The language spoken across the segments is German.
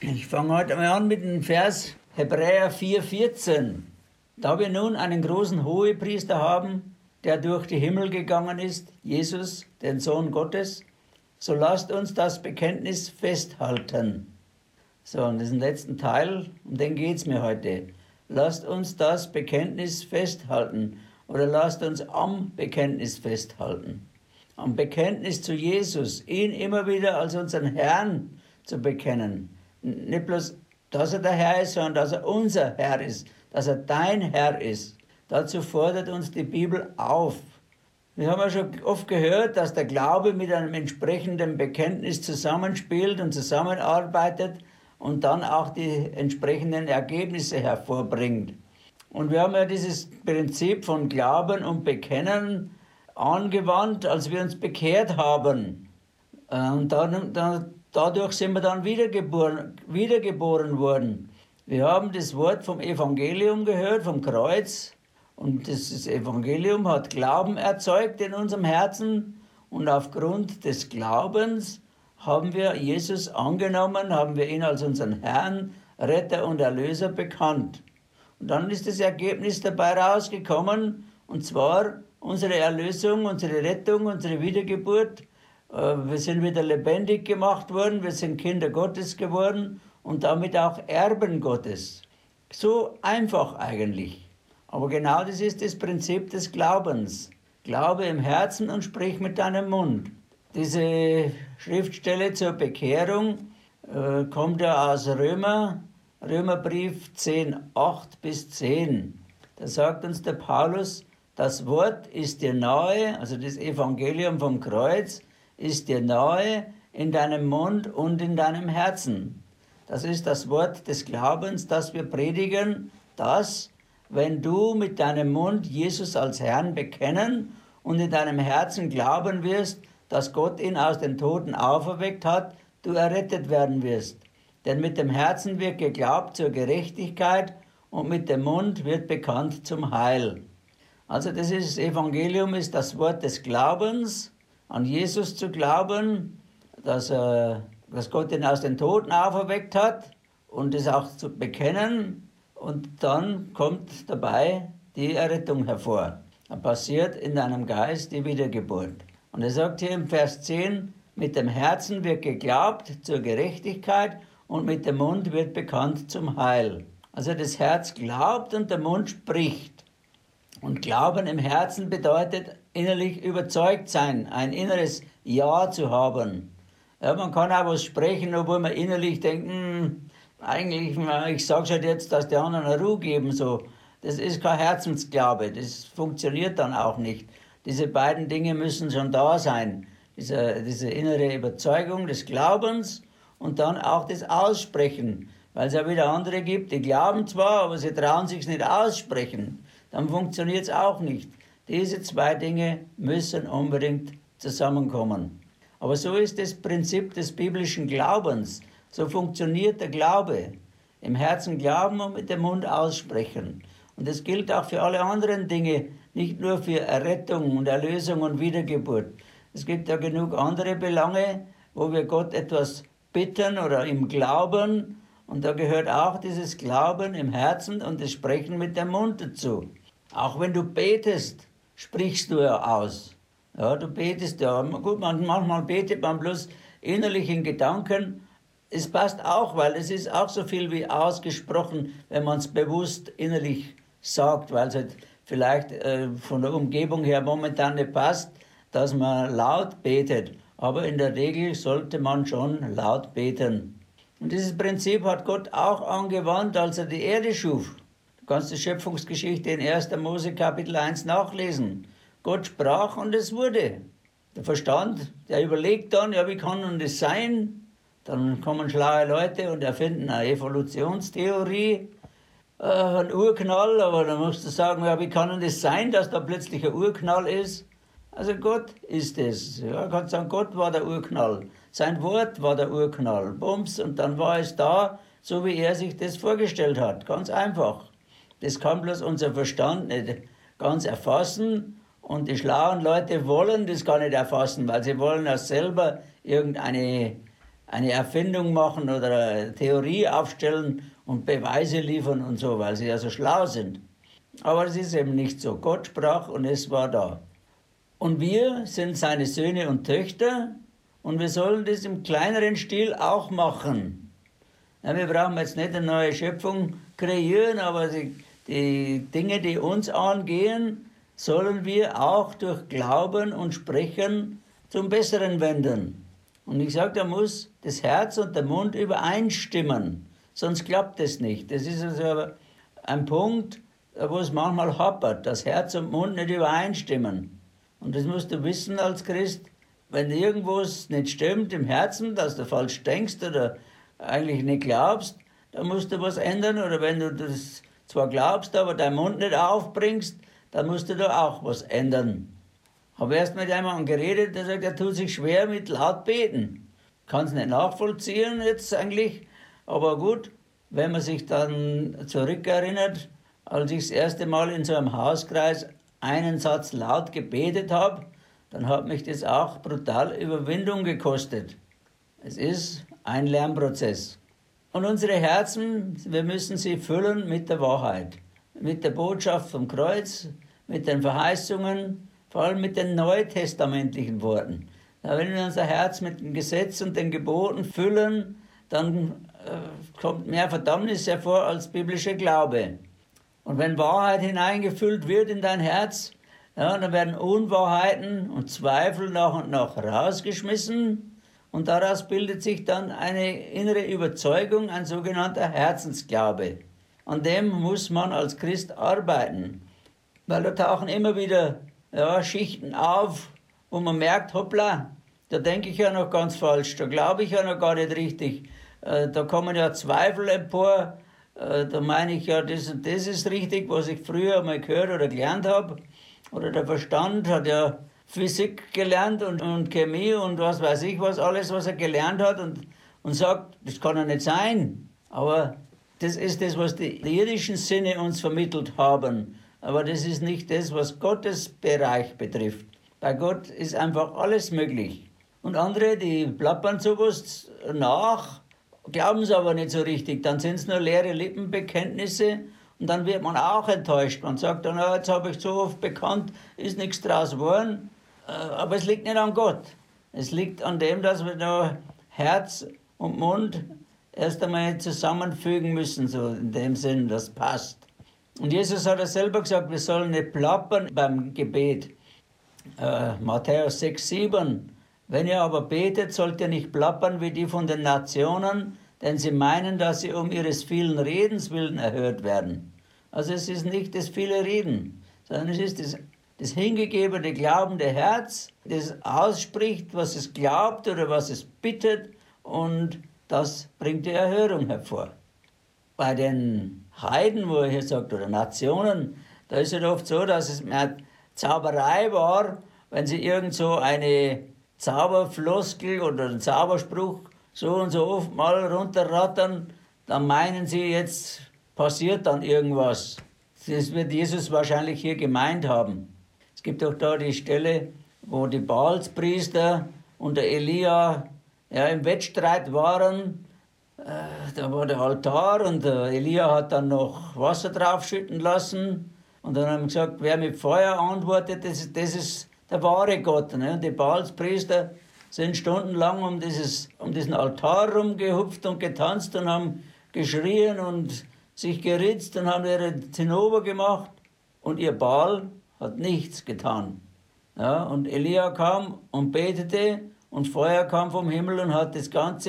Ich fange heute mal an mit dem Vers Hebräer 4,14. Da wir nun einen großen Hohepriester haben, der durch die Himmel gegangen ist, Jesus, den Sohn Gottes, so lasst uns das Bekenntnis festhalten. So, und diesen letzten Teil, um den geht es mir heute. Lasst uns das Bekenntnis festhalten oder lasst uns am Bekenntnis festhalten. Am Bekenntnis zu Jesus, ihn immer wieder als unseren Herrn zu bekennen. Nicht bloß, dass er der Herr ist, sondern dass er unser Herr ist, dass er dein Herr ist. Dazu fordert uns die Bibel auf. Wir haben ja schon oft gehört, dass der Glaube mit einem entsprechenden Bekenntnis zusammenspielt und zusammenarbeitet und dann auch die entsprechenden Ergebnisse hervorbringt. Und wir haben ja dieses Prinzip von Glauben und Bekennen angewandt, als wir uns bekehrt haben. Und dadurch sind wir dann wiedergeboren worden. Wir haben das Wort vom Evangelium gehört, vom Kreuz. Und das Evangelium hat Glauben erzeugt in unserem Herzen. Und aufgrund des Glaubens haben wir Jesus angenommen, haben wir ihn als unseren Herrn, Retter und Erlöser bekannt. Und dann ist das Ergebnis dabei rausgekommen, und zwar unsere Erlösung, unsere Rettung, unsere Wiedergeburt. Wir sind wieder lebendig gemacht worden, wir sind Kinder Gottes geworden und damit auch Erben Gottes. So einfach eigentlich. Aber genau das ist das Prinzip des Glaubens. Glaube im Herzen und sprich mit deinem Mund. Diese Schriftstelle zur Bekehrung kommt ja aus Römerbrief 10, 8 bis 10. Da sagt uns der Paulus, das Wort ist dir nahe, also das Evangelium vom Kreuz, ist dir nahe in deinem Mund und in deinem Herzen. Das ist das Wort des Glaubens, das wir predigen, dass, wenn du mit deinem Mund Jesus als Herrn bekennen und in deinem Herzen glauben wirst, dass Gott ihn aus den Toten auferweckt hat, du errettet werden wirst. Denn mit dem Herzen wird geglaubt zur Gerechtigkeit und mit dem Mund wird bekannt zum Heil. Also das Evangelium ist das Wort des Glaubens, an Jesus zu glauben, dass Gott ihn aus den Toten auferweckt hat und es auch zu bekennen. Und dann kommt dabei die Errettung hervor. Dann passiert in deinem Geist die Wiedergeburt. Und er sagt hier im Vers 10, mit dem Herzen wird geglaubt zur Gerechtigkeit und mit dem Mund wird bekannt zum Heil. Also das Herz glaubt und der Mund spricht. Und Glauben im Herzen bedeutet innerlich überzeugt sein, ein inneres Ja zu haben. Ja, man kann auch was sprechen, obwohl man innerlich denkt, eigentlich, ich sage schon jetzt, dass die anderen eine Ruhe geben. So. Das ist kein Herzensglaube, das funktioniert dann auch nicht. Diese beiden Dinge müssen schon da sein. Diese innere Überzeugung des Glaubens und dann auch das Aussprechen. Weil es ja wieder andere gibt, die glauben zwar, aber sie trauen sich nicht aussprechen. Dann funktioniert es auch nicht. Diese zwei Dinge müssen unbedingt zusammenkommen. Aber so ist das Prinzip des biblischen Glaubens. So funktioniert der Glaube. Im Herzen glauben und mit dem Mund aussprechen. Und das gilt auch für alle anderen Dinge, nicht nur für Errettung und Erlösung und Wiedergeburt. Es gibt ja genug andere Belange, wo wir Gott etwas bitten oder ihm glauben. Und da gehört auch dieses Glauben im Herzen und das Sprechen mit dem Mund dazu. Auch wenn du betest, sprichst du ja aus. Ja, du betest ja. Gut, manchmal betet man bloß innerlich in Gedanken. Es passt auch, weil es ist auch so viel wie ausgesprochen, wenn man es bewusst innerlich sagt, weil es halt vielleicht von der Umgebung her momentan nicht passt, dass man laut betet. Aber in der Regel sollte man schon laut beten. Und dieses Prinzip hat Gott auch angewandt, als er die Erde schuf. Du kannst die Schöpfungsgeschichte in 1. Mose Kapitel 1 nachlesen. Gott sprach und es wurde. Der Verstand, der überlegt dann, ja, wie kann denn das sein? Dann kommen schlaue Leute und erfinden eine Evolutionstheorie, ein Urknall, aber dann musst du sagen, ja, wie kann denn das sein, dass da plötzlich ein Urknall ist? Also Gott ist es. Ja, kannst sagen, Gott war der Urknall. Sein Wort war der Urknall. Bums, und dann war es da, so wie er sich das vorgestellt hat. Ganz einfach. Das kann bloß unser Verstand nicht ganz erfassen. Und die schlauen Leute wollen das gar nicht erfassen, weil sie wollen ja selber irgendeine eine Erfindung machen oder eine Theorie aufstellen und Beweise liefern und so, weil sie ja so schlau sind. Aber es ist eben nicht so. Gott sprach und es war da. Und wir sind seine Söhne und Töchter und wir sollen das im kleineren Stil auch machen. Ja, wir brauchen jetzt nicht eine neue Schöpfung kreieren, aber die Dinge, die uns angehen, sollen wir auch durch Glauben und Sprechen zum Besseren wenden. Und ich sage, da muss das Herz und der Mund übereinstimmen, sonst klappt es nicht. Das ist also ein Punkt, wo es manchmal hapert, dass Herz und Mund nicht übereinstimmen. Und das musst du wissen als Christ, wenn irgendwas nicht stimmt im Herzen, dass du falsch denkst oder eigentlich nicht glaubst, dann musst du was ändern. Oder wenn du das zwar glaubst, aber deinen Mund nicht aufbringst, dann musst du da auch was ändern. Habe erst mit jemandem geredet, der sagt, er tut sich schwer mit laut beten. Kann es nicht nachvollziehen jetzt eigentlich, aber gut, wenn man sich dann zurückerinnert, als ich das erste Mal in so einem Hauskreis einen Satz laut gebetet habe, dann hat mich das auch brutal Überwindung gekostet. Es ist ein Lernprozess. Und unsere Herzen, wir müssen sie füllen mit der Wahrheit, mit der Botschaft vom Kreuz, mit den Verheißungen, vor allem mit den neutestamentlichen Worten. Wenn wir unser Herz mit dem Gesetz und den Geboten füllen, dann kommt mehr Verdammnis hervor als biblischer Glaube. Und wenn Wahrheit hineingefüllt wird in dein Herz, ja, dann werden Unwahrheiten und Zweifel nach und nach rausgeschmissen und daraus bildet sich dann eine innere Überzeugung, ein sogenannter Herzensglaube. An dem muss man als Christ arbeiten, weil da tauchen immer wieder Schichten auf, wo man merkt, hoppla, da denke ich ja noch ganz falsch, da glaube ich ja noch gar nicht richtig, da kommen ja Zweifel empor, da meine ich ja, das und das ist richtig, was ich früher mal gehört oder gelernt habe. Oder der Verstand hat ja Physik gelernt und Chemie und was weiß ich was, alles, was er gelernt hat und sagt, das kann ja nicht sein. Aber das ist das, was die irdischen Sinne uns vermittelt haben. Aber das ist nicht das, was Gottes Bereich betrifft. Bei Gott ist einfach alles möglich. Und andere, die plappern sowas nach, glauben es aber nicht so richtig. Dann sind es nur leere Lippenbekenntnisse und dann wird man auch enttäuscht. Man sagt dann, jetzt habe ich so oft bekannt, ist nichts draus geworden. Aber es liegt nicht an Gott. Es liegt an dem, dass wir da Herz und Mund erst einmal zusammenfügen müssen, so in dem Sinn, das passt. Und Jesus hat ja selber gesagt, wir sollen nicht plappern beim Gebet. Matthäus 6, 7. Wenn ihr aber betet, sollt ihr nicht plappern wie die von den Nationen, denn sie meinen, dass sie um ihres vielen Redens willen erhört werden. Also es ist nicht das viele Reden, sondern es ist das hingegebene, glaubende Herz, das ausspricht, was es glaubt oder was es bittet, und das bringt die Erhörung hervor. Bei den Heiden, wo er hier sagt, oder Nationen, da ist es oft so, dass es mehr Zauberei war, wenn sie irgend so eine Zauberfloskel oder einen Zauberspruch so und so oft mal runterrattern, dann meinen sie, jetzt passiert dann irgendwas. Das wird Jesus wahrscheinlich hier gemeint haben. Es gibt auch da die Stelle, wo die Baalspriester und der Elia im Wettstreit waren. Da war der Altar und der Elia hat dann noch Wasser draufschütten lassen. Und dann haben sie gesagt, wer mit Feuer antwortet, das ist der wahre Gott. Ne? Und die Baalspriester sind stundenlang um diesen Altar rumgehupft und getanzt und haben geschrien und sich geritzt und haben ihre Zinnober gemacht. Und ihr Baal hat nichts getan. Ja, und Elia kam und betete und Feuer kam vom Himmel und hat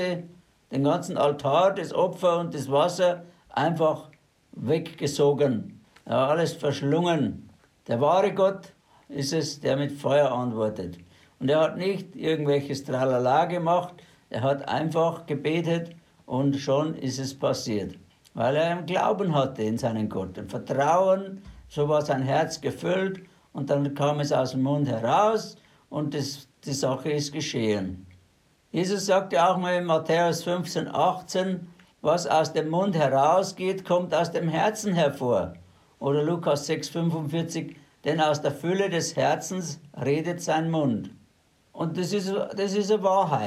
den ganzen Altar, das Opfer und das Wasser einfach weggesogen. Ja, alles verschlungen. Der wahre Gott ist es, der mit Feuer antwortet. Und er hat nicht irgendwelches Tralala gemacht, er hat einfach gebetet und schon ist es passiert. Weil er einen Glauben hatte in seinen Gott, ein Vertrauen, so war sein Herz gefüllt und dann kam es aus dem Mund heraus und die Sache ist geschehen. Jesus sagte auch mal in Matthäus 15, 18, was aus dem Mund herausgeht, kommt aus dem Herzen hervor. Oder Lukas 6, 45, denn aus der Fülle des Herzens redet sein Mund. Und das ist eine Wahrheit.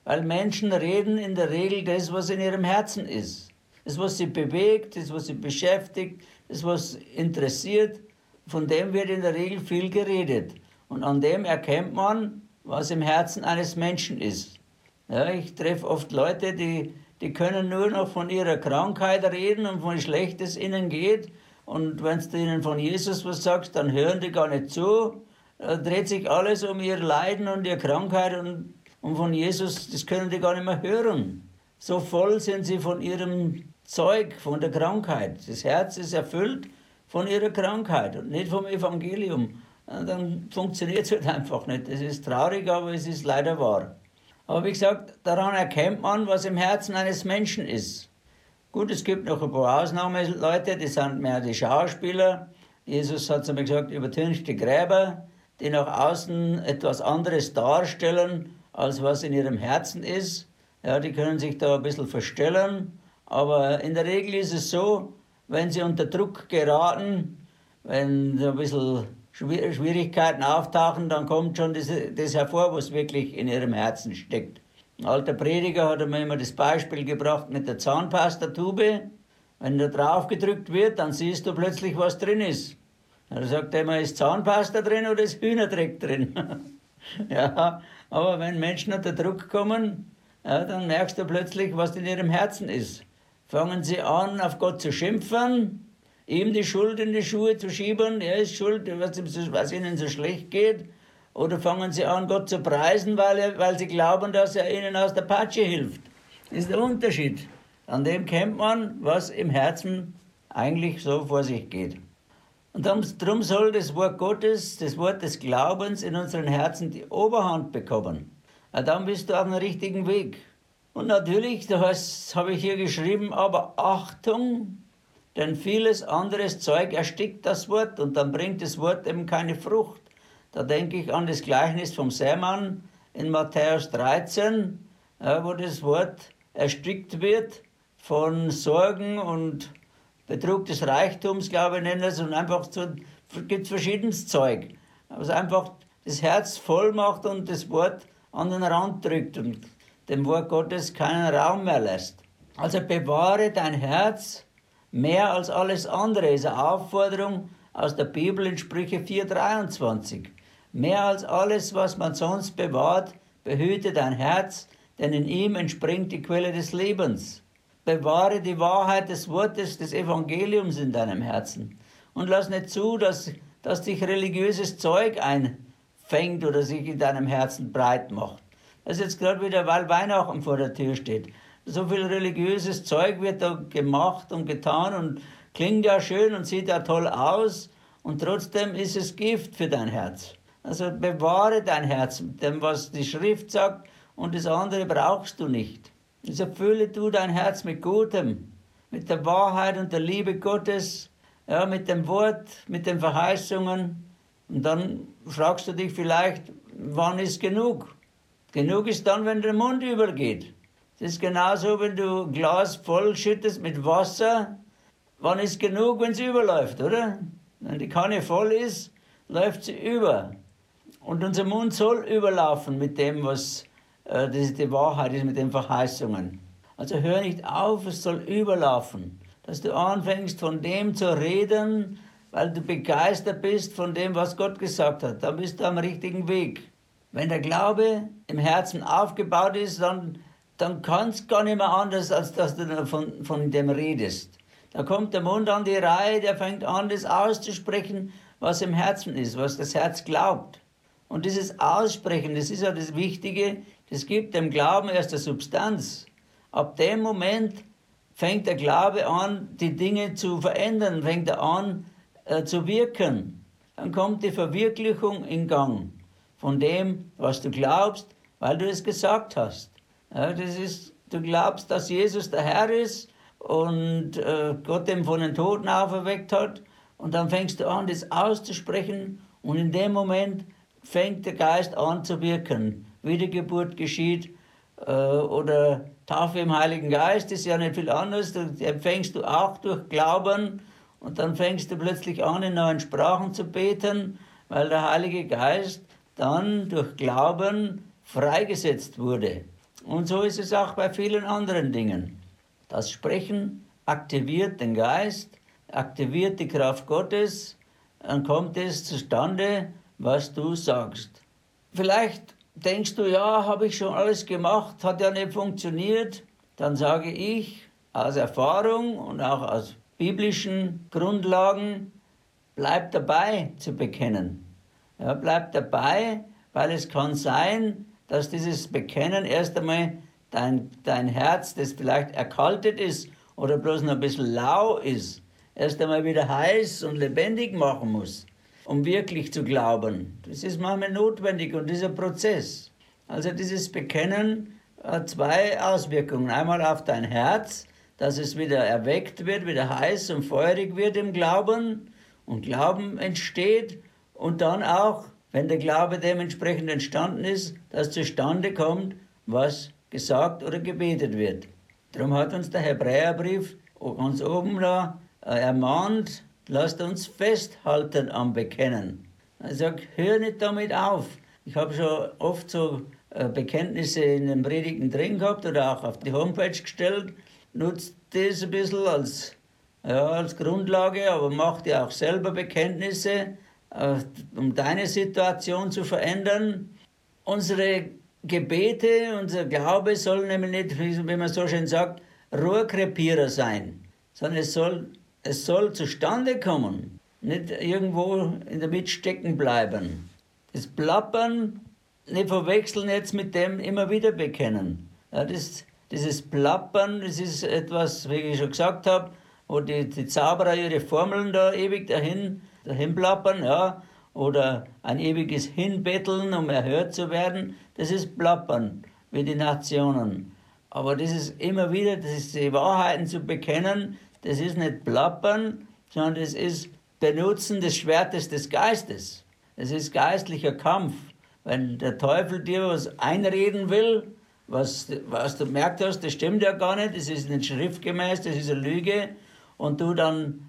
Weil Menschen reden in der Regel das, was in ihrem Herzen ist. Das, was sie bewegt, das, was sie beschäftigt, das, was interessiert, von dem wird in der Regel viel geredet. Und an dem erkennt man, was im Herzen eines Menschen ist. Ja, ich treffe oft Leute, die können nur noch von ihrer Krankheit reden und von wie schlecht es ihnen geht. Und wenn du ihnen von Jesus was sagst, dann hören die gar nicht zu. Da dreht sich alles um ihr Leiden und ihre Krankheit und von Jesus, das können die gar nicht mehr hören. So voll sind sie von ihrem Zeug, von der Krankheit. Das Herz ist erfüllt von ihrer Krankheit und nicht vom Evangelium. Und dann funktioniert es halt einfach nicht. Das ist traurig, aber es ist leider wahr. Aber wie gesagt, daran erkennt man, was im Herzen eines Menschen ist. Gut, es gibt noch ein paar Ausnahmeleute, die sind mehr die Schauspieler. Jesus hat zu mir gesagt, übertünchte Gräber, die nach außen etwas anderes darstellen, als was in ihrem Herzen ist. Ja, die können sich da ein bisschen verstellen. Aber in der Regel ist es so, wenn sie unter Druck geraten, wenn so ein bisschen Schwierigkeiten auftauchen, dann kommt schon das hervor, was wirklich in ihrem Herzen steckt. Ein alter Prediger hat mir immer das Beispiel gebracht mit der Zahnpastatube. Wenn da drauf gedrückt wird, dann siehst du plötzlich, was drin ist. Da sagt er immer, ist Zahnpasta drin oder ist Hühnerdreck drin? Ja, aber wenn Menschen unter Druck kommen, ja, dann merkst du plötzlich, was in ihrem Herzen ist. Fangen sie an, auf Gott zu schimpfen, ihm die Schuld in die Schuhe zu schieben, er ist schuld, was ihnen so schlecht geht. Oder fangen sie an, Gott zu preisen, weil sie glauben, dass er ihnen aus der Patsche hilft. Das ist der Unterschied. An dem kennt man, was im Herzen eigentlich so vor sich geht. Und darum soll das Wort Gottes, das Wort des Glaubens in unseren Herzen die Oberhand bekommen. Dann bist du auf dem richtigen Weg. Und natürlich, das habe ich hier geschrieben, aber Achtung, denn vieles anderes Zeug erstickt das Wort und dann bringt das Wort eben keine Frucht. Da denke ich an das Gleichnis vom Sämann in Matthäus 13, wo das Wort erstickt wird von Sorgen und Betrug des Reichtums, glaube ich, nennen es, und einfach gibt verschiedenes Zeug, was einfach das Herz voll macht und das Wort an den Rand drückt und dem Wort Gottes keinen Raum mehr lässt. Also bewahre dein Herz mehr als alles andere, ist eine Aufforderung aus der Bibel in Sprüche 4,23. Mehr als alles, was man sonst bewahrt, behüte dein Herz, denn in ihm entspringt die Quelle des Lebens. Bewahre die Wahrheit des Wortes, des Evangeliums in deinem Herzen. Und lass nicht zu, dass dich religiöses Zeug einfängt oder sich in deinem Herzen breit macht. Das ist jetzt gerade wieder, weil Weihnachten vor der Tür steht. So viel religiöses Zeug wird da gemacht und getan und klingt ja schön und sieht ja toll aus. Und trotzdem ist es Gift für dein Herz. Also bewahre dein Herz mit dem, was die Schrift sagt, und das andere brauchst du nicht. Also fülle du dein Herz mit Gutem, mit der Wahrheit und der Liebe Gottes, ja, mit dem Wort, mit den Verheißungen. Und dann fragst du dich vielleicht, wann ist genug? Genug ist dann, wenn der Mund übergeht. Das ist genauso, wenn du ein Glas voll schüttest mit Wasser. Wann ist genug, wenn es überläuft, oder? Wenn die Kanne voll ist, läuft sie über. Und unser Mund soll überlaufen mit dem, was das die Wahrheit ist, mit den Verheißungen. Also hör nicht auf, es soll überlaufen. Dass du anfängst, von dem zu reden, weil du begeistert bist von dem, was Gott gesagt hat. Dann bist du am richtigen Weg. Wenn der Glaube im Herzen aufgebaut ist, dann kann es gar nicht mehr anders, als dass du von dem redest. Da kommt der Mund an die Reihe, der fängt an, das auszusprechen, was im Herzen ist, was das Herz glaubt. Und dieses Aussprechen, das ist ja das Wichtige, das gibt dem Glauben erst eine Substanz. Ab dem Moment fängt der Glaube an, die Dinge zu verändern, fängt er an zu wirken. Dann kommt die Verwirklichung in Gang von dem, was du glaubst, weil du es gesagt hast. Ja, du glaubst, dass Jesus der Herr ist und Gott ihn von den Toten auferweckt hat. Und dann fängst du an, das auszusprechen, und in dem Moment fängt der Geist an zu wirken. Wiedergeburt geschieht oder Taufe im Heiligen Geist ist ja nicht viel anderes. Die empfängst du auch durch Glauben, und dann fängst du plötzlich an, in neuen Sprachen zu beten, weil der Heilige Geist dann durch Glauben freigesetzt wurde. Und so ist es auch bei vielen anderen Dingen. Das Sprechen aktiviert den Geist, aktiviert die Kraft Gottes, dann kommt es zustande, was du sagst. Vielleicht denkst du, ja, habe ich schon alles gemacht, hat ja nicht funktioniert. Dann sage ich aus Erfahrung und auch aus biblischen Grundlagen, bleib dabei zu bekennen. Ja, bleib dabei, weil es kann sein, dass dieses Bekennen erst einmal dein Herz, das vielleicht erkaltet ist oder bloß noch ein bisschen lau ist, erst einmal wieder heiß und lebendig machen muss, um wirklich zu glauben. Das ist manchmal notwendig und dieser Prozess. Also dieses Bekennen hat zwei Auswirkungen. Einmal auf dein Herz, dass es wieder erweckt wird, wieder heiß und feurig wird im Glauben und Glauben entsteht. Und dann auch, wenn der Glaube dementsprechend entstanden ist, dass zustande kommt, was gesagt oder gebetet wird. Darum hat uns der Hebräerbrief ganz oben da ermahnt, lasst uns festhalten am Bekennen. Er sagt, hör nicht damit auf. Ich habe schon oft so Bekenntnisse in den Predigten drin gehabt oder auch auf die Homepage gestellt. Nutzt das ein bisschen als Grundlage, aber mach dir auch selber Bekenntnisse, um deine Situation zu verändern. Unsere Gebete, unser Glaube soll nämlich nicht, wie man so schön sagt, Rohrkrepierer sein, sondern es soll zustande kommen, nicht irgendwo in der Mitte stecken bleiben. Das Plappern nicht verwechseln jetzt mit dem immer wieder bekennen. Ja, dieses Plappern, das ist etwas, wie ich schon gesagt habe, wo die Zauberer ihre Formeln da ewig dahin plappern, ja, oder ein ewiges Hinbetteln, um erhört zu werden, das ist Plappern, wie die Nationen. Aber das ist immer wieder, das ist die Wahrheiten zu bekennen, das ist nicht Plappern, sondern das ist Benutzen des Schwertes des Geistes. Das ist geistlicher Kampf. Wenn der Teufel dir was einreden will, was du gemerkt hast, das stimmt ja gar nicht, das ist nicht schriftgemäß, das ist eine Lüge, und du dann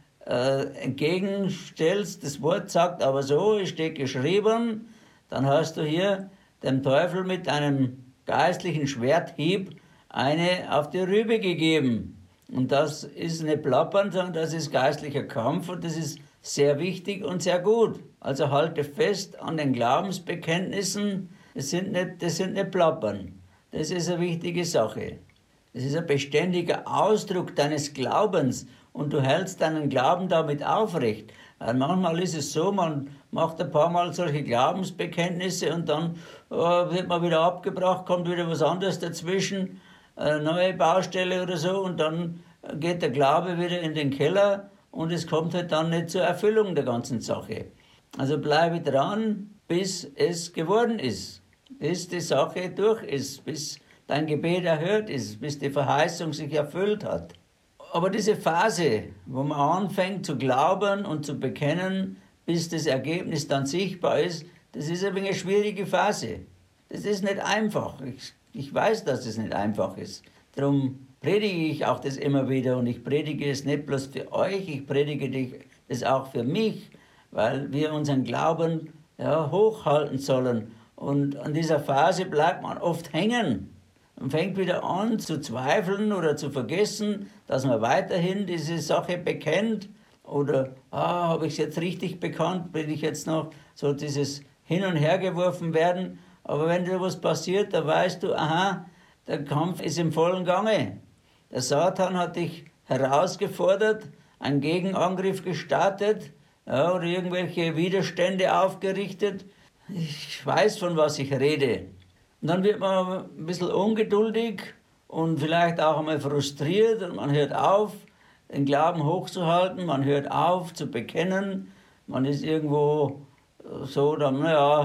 entgegenstellst, das Wort sagt aber so, es steht geschrieben, dann hast du hier dem Teufel mit einem geistlichen Schwerthieb eine auf die Rübe gegeben. Und das ist nicht plappern, sondern das ist geistlicher Kampf und das ist sehr wichtig und sehr gut. Also halte fest an den Glaubensbekenntnissen, das sind nicht plappern. Das ist eine wichtige Sache. Das ist ein beständiger Ausdruck deines Glaubens und du hältst deinen Glauben damit aufrecht. Weil manchmal ist es so, man macht ein paar Mal solche Glaubensbekenntnisse und dann wird man wieder abgebracht, kommt wieder was anderes dazwischen, eine neue Baustelle oder so und dann geht der Glaube wieder in den Keller und es kommt halt dann nicht zur Erfüllung der ganzen Sache. Also bleibe dran, bis es geworden ist, bis die Sache durch ist, bis dein Gebet erhört ist, bis die Verheißung sich erfüllt hat. Aber diese Phase, wo man anfängt zu glauben und zu bekennen, bis das Ergebnis dann sichtbar ist, das ist ein wenig eine schwierige Phase. Das ist nicht einfach. Ich weiß, dass es nicht einfach ist. Darum predige ich auch das immer wieder und ich predige es nicht bloß für euch, ich predige das auch für mich, weil wir unseren Glauben hochhalten sollen. Und an dieser Phase bleibt man oft hängen und fängt wieder an zu zweifeln oder zu vergessen, dass man weiterhin diese Sache bekennt. Oder, habe ich es jetzt richtig bekannt, bin ich jetzt noch so dieses Hin- und Hergeworfen werden. Aber wenn dir was passiert, dann weißt du, aha, der Kampf ist im vollen Gange. Der Satan hat dich herausgefordert, einen Gegenangriff gestartet oder irgendwelche Widerstände aufgerichtet. Ich weiß, von was ich rede. Und dann wird man ein bisschen ungeduldig und vielleicht auch einmal frustriert und man hört auf, den Glauben hochzuhalten, man hört auf zu bekennen, man ist irgendwo so, dann,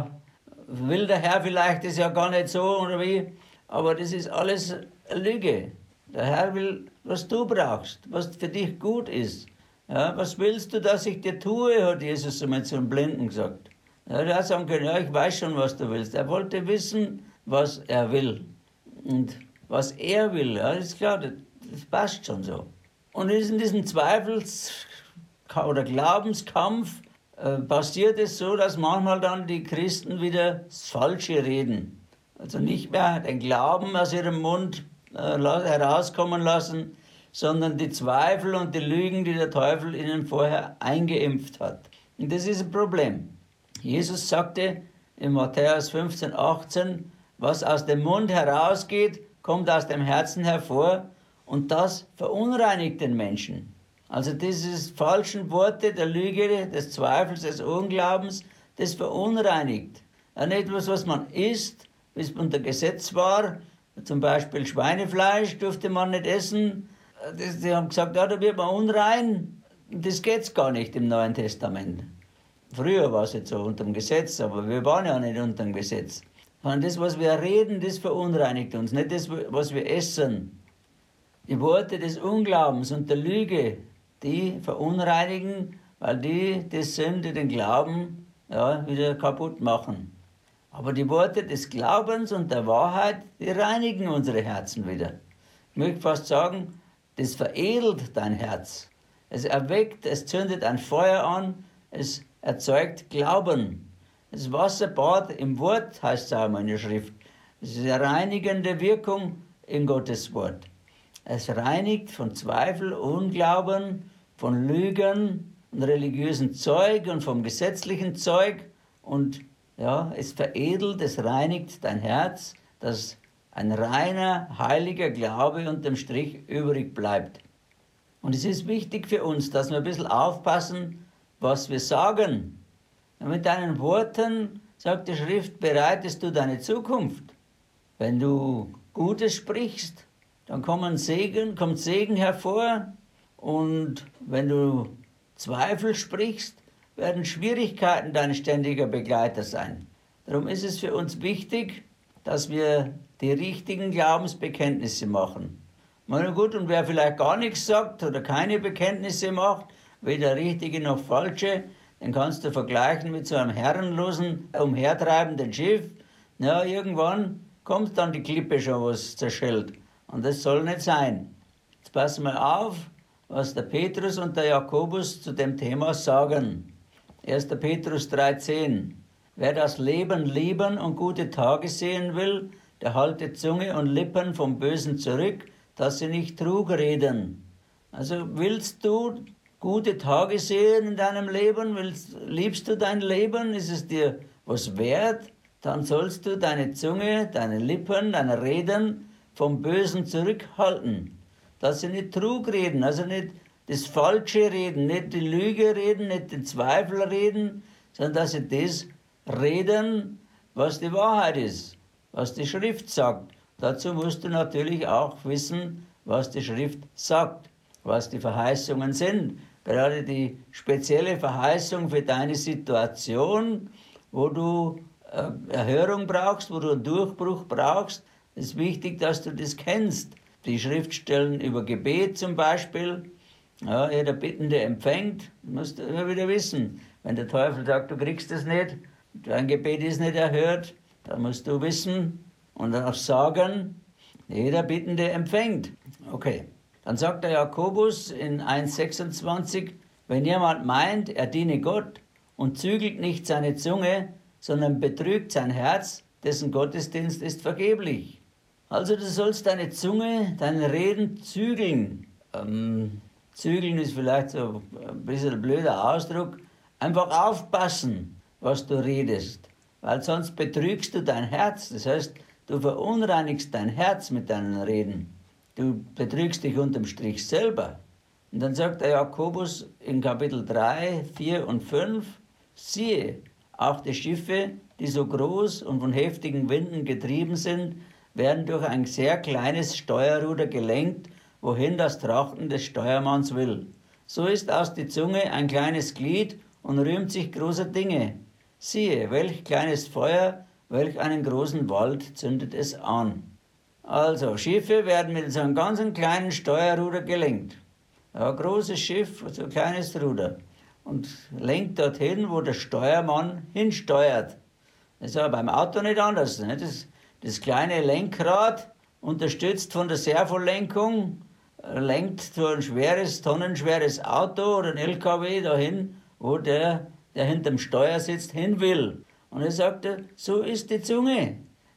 will der Herr vielleicht das ja gar nicht so oder wie, aber das ist alles eine Lüge. Der Herr will, was du brauchst, was für dich gut ist. Ja, was willst du, dass ich dir tue, hat Jesus einmal zu einem Blinden gesagt. Ja, der hat sagen können, ja, ich weiß schon, was du willst. Er wollte wissen, was er will. Und was er will, ja, ist klar, das passt schon so. Und in diesem Zweifels- oder Glaubenskampf passiert es so, dass manchmal dann die Christen wieder das Falsche reden. Also nicht mehr den Glauben aus ihrem Mund herauskommen lassen, sondern die Zweifel und die Lügen, die der Teufel ihnen vorher eingeimpft hat. Und das ist ein Problem. Jesus sagte in Matthäus 15,18, was aus dem Mund herausgeht, kommt aus dem Herzen hervor und das verunreinigt den Menschen. Also diese falschen Worte der Lüge, des Zweifels, des Unglaubens, das verunreinigt. Nicht etwas, was man isst, wie es unter Gesetz war, zum Beispiel Schweinefleisch durfte man nicht essen. Die haben gesagt, ja, da wird man unrein. Das geht's gar nicht im Neuen Testament. Früher war es jetzt so unter dem Gesetz, aber wir waren ja nicht unter dem Gesetz. Und das, was wir reden, das verunreinigt uns, nicht das, was wir essen. Die Worte des Unglaubens und der Lüge, die verunreinigen, weil die das sind, die den Glauben wieder kaputt machen. Aber die Worte des Glaubens und der Wahrheit, die reinigen unsere Herzen wieder. Ich möchte fast sagen, das veredelt dein Herz. Es erweckt, es zündet ein Feuer an, es erzeugt Glauben. Das Wasserbad im Wort heißt es auch mal in der Schrift. Es ist eine reinigende Wirkung in Gottes Wort. Es reinigt von Zweifel, Unglauben, von Lügen und religiösen Zeug und vom gesetzlichen Zeug. Und es veredelt, es reinigt dein Herz, dass ein reiner, heiliger Glaube unterm Strich übrig bleibt. Und es ist wichtig für uns, dass wir ein bisschen aufpassen, was wir sagen. Mit deinen Worten, sagt die Schrift, bereitest du deine Zukunft. Wenn du Gutes sprichst, dann kommt Segen hervor. Und wenn du Zweifel sprichst, werden Schwierigkeiten dein ständiger Begleiter sein. Darum ist es für uns wichtig, dass wir die richtigen Glaubensbekenntnisse machen. Na gut, und wer vielleicht gar nichts sagt oder keine Bekenntnisse macht, weder richtige noch falsche, den kannst du vergleichen mit so einem herrenlosen, umhertreibenden Schiff. Ja, irgendwann kommt dann die Klippe schon, was zerschellt. Und das soll nicht sein. Jetzt passen wir auf, was der Petrus und der Jakobus zu dem Thema sagen. 1. Petrus 3,10. Wer das Leben lieben und gute Tage sehen will, der halte Zunge und Lippen vom Bösen zurück, dass sie nicht Trug reden. Also willst du gute Tage sehen in deinem Leben? Liebst du dein Leben? Ist es dir was wert? Dann sollst du deine Zunge, deine Lippen, deine Reden vom Bösen zurückhalten. Dass sie nicht Trug reden, also nicht das Falsche reden, nicht die Lüge reden, nicht den Zweifel reden, sondern dass sie das reden, was die Wahrheit ist, was die Schrift sagt. Dazu musst du natürlich auch wissen, was die Schrift sagt, was die Verheißungen sind. Gerade die spezielle Verheißung für deine Situation, wo du Erhörung brauchst, wo du einen Durchbruch brauchst, ist wichtig, dass du das kennst. Die Schriftstellen über Gebet zum Beispiel, jeder Bittende empfängt, musst du immer wieder wissen. Wenn der Teufel sagt, du kriegst es nicht, dein Gebet ist nicht erhört, dann musst du wissen und auch sagen, jeder Bittende empfängt. Okay, dann sagt der Jakobus in 1,26, wenn jemand meint, er diene Gott und zügelt nicht seine Zunge, sondern betrügt sein Herz, dessen Gottesdienst ist vergeblich. Also du sollst deine Zunge, dein Reden zügeln. Zügeln ist vielleicht so ein bisschen ein blöder Ausdruck. Einfach aufpassen, was du redest, weil sonst betrügst du dein Herz. Das heißt, du verunreinigst dein Herz mit deinen Reden. Du betrügst dich unterm Strich selber. Und dann sagt der Jakobus in Kapitel 3, 4 und 5, siehe, auch die Schiffe, die so groß und von heftigen Winden getrieben sind, werden durch ein sehr kleines Steuerruder gelenkt, wohin das Trachten des Steuermanns will. So ist aus die Zunge ein kleines Glied und rühmt sich großer Dinge. Siehe, welch kleines Feuer, welch einen großen Wald zündet es an. Also, Schiffe werden mit so einem ganz kleinen Steuerruder gelenkt. Ja, großes Schiff, so ein kleines Ruder. Und lenkt dorthin, wo der Steuermann hinsteuert. Das ist aber beim Auto nicht anders. Ne? Das kleine Lenkrad, unterstützt von der Servolenkung, lenkt so ein tonnenschweres Auto oder ein LKW dahin, wo der hinterm Steuer sitzt, hin will. Und er sagte, so ist die Zunge.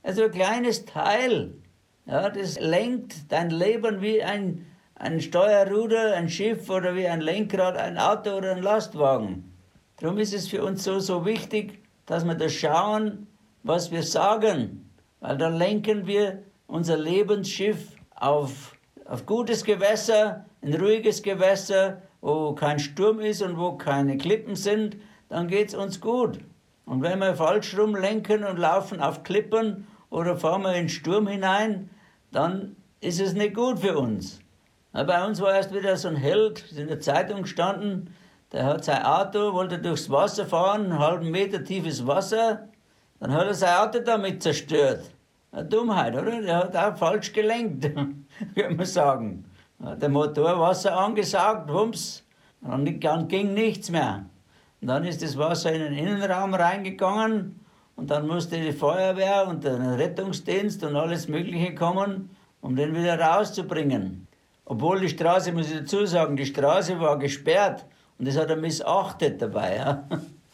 Also ein kleines Teil, ja, das lenkt dein Leben wie ein Steuerruder, ein Schiff oder wie ein Lenkrad, ein Auto oder ein Lastwagen. Darum ist es für uns so wichtig, dass wir da schauen, was wir sagen, weil dann lenken wir unser Lebensschiff auf gutes Gewässer, ein ruhiges Gewässer, wo kein Sturm ist und wo keine Klippen sind, dann geht es uns gut. Und wenn wir falsch rumlenken und laufen auf Klippen oder fahren wir in den Sturm hinein, dann ist es nicht gut für uns. Bei uns war erst wieder so ein Held, ist in der Zeitung gestanden, der hat sein Auto, wollte durchs Wasser fahren, einen halben Meter tiefes Wasser, dann hat er sein Auto damit zerstört. Eine Dummheit, oder? Der hat auch falsch gelenkt, würde man sagen. Der Motor Wasser angesaugt, wumms, und dann ging nichts mehr. Und dann ist das Wasser in den Innenraum reingegangen und dann musste die Feuerwehr und der Rettungsdienst und alles Mögliche kommen, um den wieder rauszubringen. Obwohl die Straße, muss ich dazu sagen, die Straße war gesperrt und das hat er missachtet dabei. Ja,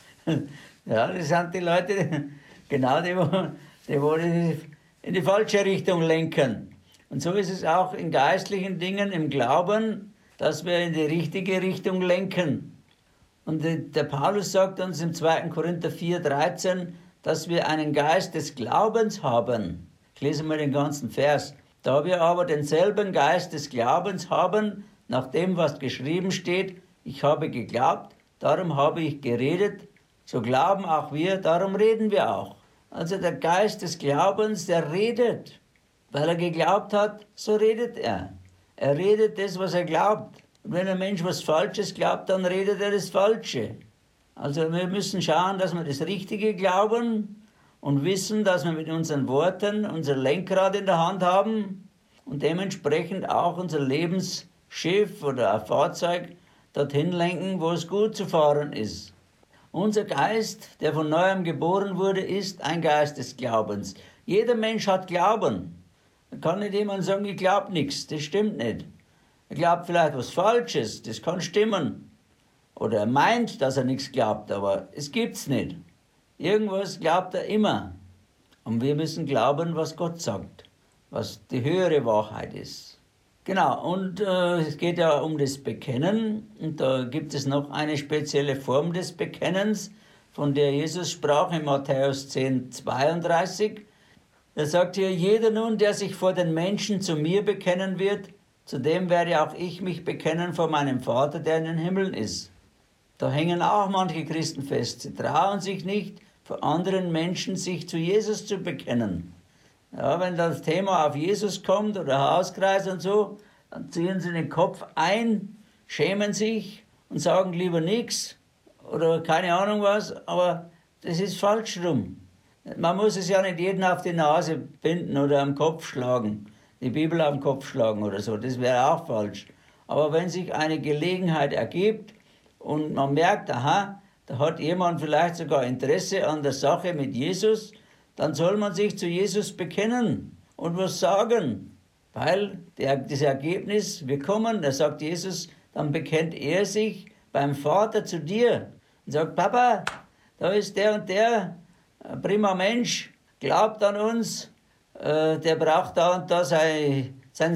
ja, das sind die Leute, genau die wollen in die falsche Richtung lenken. Und so ist es auch in geistlichen Dingen, im Glauben, dass wir in die richtige Richtung lenken. Und der Paulus sagt uns im 2. Korinther 4,13, dass wir einen Geist des Glaubens haben. Ich lese mal den ganzen Vers. Da wir aber denselben Geist des Glaubens haben, nach dem, was geschrieben steht, ich habe geglaubt, darum habe ich geredet, so glauben auch wir, darum reden wir auch. Also der Geist des Glaubens, der redet. Weil er geglaubt hat, so redet er. Er redet das, was er glaubt. Und wenn ein Mensch was Falsches glaubt, dann redet er das Falsche. Also wir müssen schauen, dass wir das Richtige glauben und wissen, dass wir mit unseren Worten unser Lenkrad in der Hand haben und dementsprechend auch unser Lebensschiff oder ein Fahrzeug dorthin lenken, wo es gut zu fahren ist. Unser Geist, der von Neuem geboren wurde, ist ein Geist des Glaubens. Jeder Mensch hat Glauben. Da kann nicht jemand sagen, ich glaube nichts. Das stimmt nicht. Er glaubt vielleicht was Falsches, das kann stimmen. Oder er meint, dass er nichts glaubt, aber es gibt's nicht. Irgendwas glaubt er immer. Und wir müssen glauben, was Gott sagt, was die höhere Wahrheit ist. Genau, und es geht ja um das Bekennen. Und da gibt es noch eine spezielle Form des Bekennens, von der Jesus sprach in Matthäus 10,32. Er sagt hier, jeder nun, der sich vor den Menschen zu mir bekennen wird, zu dem werde auch ich mich bekennen vor meinem Vater, der in den Himmeln ist. Da hängen auch manche Christen fest. Sie trauen sich nicht, vor anderen Menschen sich zu Jesus zu bekennen. Ja, wenn das Thema auf Jesus kommt oder Hauskreis und so, dann ziehen sie den Kopf ein, schämen sich und sagen lieber nichts oder keine Ahnung was, aber das ist falsch rum. Man muss es ja nicht jeden auf die Nase binden oder am Kopf schlagen, die Bibel auf den Kopf schlagen oder so, das wäre auch falsch. Aber wenn sich eine Gelegenheit ergibt und man merkt, aha, da hat jemand vielleicht sogar Interesse an der Sache mit Jesus, dann soll man sich zu Jesus bekennen und was sagen. Weil das Ergebnis, wir kommen, da sagt Jesus, dann bekennt er sich beim Vater zu dir und sagt, Papa, da ist der und der, ein prima Mensch, glaubt an uns, der braucht da und da sein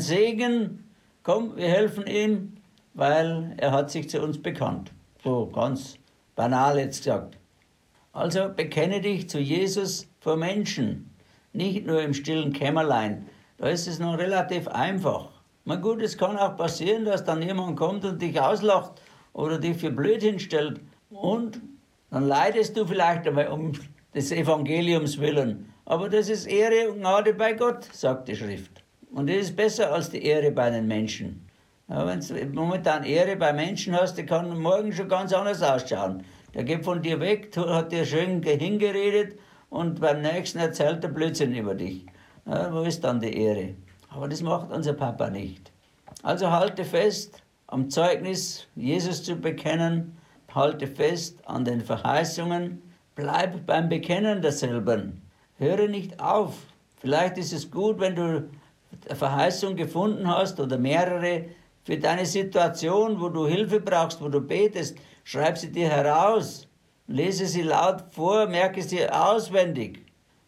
Segen, komm, wir helfen ihm, weil er hat sich zu uns bekannt. So ganz banal jetzt gesagt. Also bekenne dich zu Jesus vor Menschen, nicht nur im stillen Kämmerlein. Da ist es noch relativ einfach. Na gut, es kann auch passieren, dass dann jemand kommt und dich auslacht oder dich für blöd hinstellt. Und dann leidest du vielleicht einmal um des Evangeliums willen. Aber das ist Ehre und Gnade bei Gott, sagt die Schrift. Und das ist besser als die Ehre bei den Menschen. Ja, wenn du momentan Ehre bei Menschen hast, die kann morgen schon ganz anders ausschauen. Der geht von dir weg, hat dir schön hingeredet und beim nächsten erzählt er Blödsinn über dich. Ja, wo ist dann die Ehre? Aber das macht unser Papa nicht. Also halte fest am Zeugnis, Jesus zu bekennen, halte fest an den Verheißungen, bleib beim Bekennen derselben. Höre nicht auf. Vielleicht ist es gut, wenn du eine Verheißung gefunden hast oder mehrere für deine Situation, wo du Hilfe brauchst, wo du betest. Schreib sie dir heraus, lese sie laut vor, merke sie auswendig.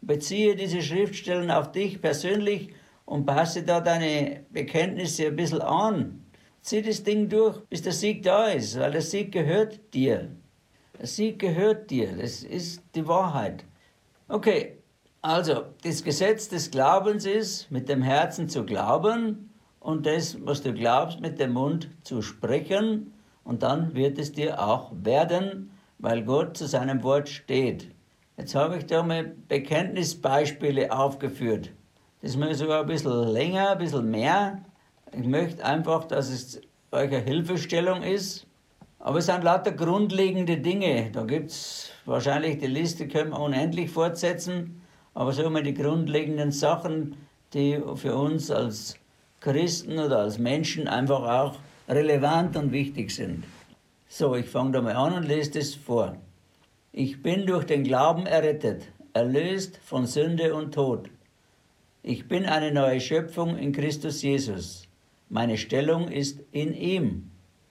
Beziehe diese Schriftstellen auf dich persönlich und passe da deine Bekenntnisse ein bisschen an. Zieh das Ding durch, bis der Sieg da ist, weil der Sieg gehört dir. Der Sieg gehört dir, das ist die Wahrheit. Okay, also das Gesetz des Glaubens ist, mit dem Herzen zu glauben und das, was du glaubst, mit dem Mund zu sprechen, und dann wird es dir auch werden, weil Gott zu seinem Wort steht. Jetzt habe ich da mal Bekenntnisbeispiele aufgeführt. Das ist mir sogar ein bisschen länger, ein bisschen mehr. Ich möchte einfach, dass es euch eine Hilfestellung ist. Aber es sind lauter grundlegende Dinge. Da gibt es wahrscheinlich, die Liste können wir unendlich fortsetzen, aber so mal die grundlegenden Sachen, die für uns als Christen oder als Menschen einfach auch relevant und wichtig sind. So, ich fange da mal an und lese das vor. Ich bin durch den Glauben errettet, erlöst von Sünde und Tod. Ich bin eine neue Schöpfung in Christus Jesus. Meine Stellung ist in ihm.